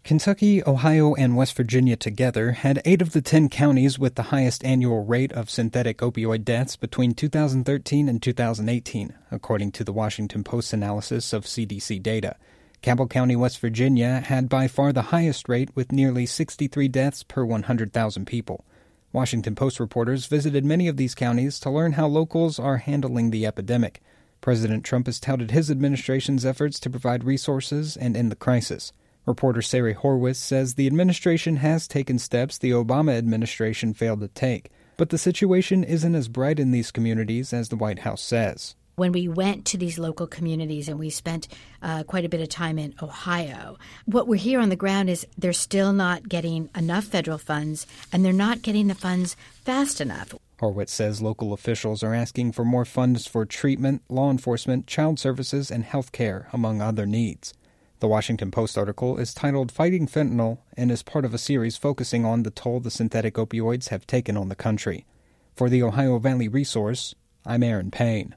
Kentucky, Ohio, and West Virginia together had 8 of the 10 counties with the highest annual rate of synthetic opioid deaths between 2013 and 2018, according to the Washington Post analysis of CDC data. Cabell County, West Virginia, had by far the highest rate with nearly 63 deaths per 100,000 people. Washington Post reporters visited many of these counties to learn how locals are handling the epidemic. President Trump has touted his administration's efforts to provide resources and end the crisis. Reporter Sari Horwitz says the administration has taken steps the Obama administration failed to take, but the situation isn't as bright in these communities as the White House says. When we went to these local communities and we spent quite a bit of time in Ohio, what we're here on the ground is they're still not getting enough federal funds, and they're not getting the funds fast enough. Horwitz says local officials are asking for more funds for treatment, law enforcement, child services, and health care, among other needs. The Washington Post article is titled Fighting Fentanyl and is part of a series focusing on the toll the synthetic opioids have taken on the country. For the Ohio Valley Resource, I'm Aaron Payne.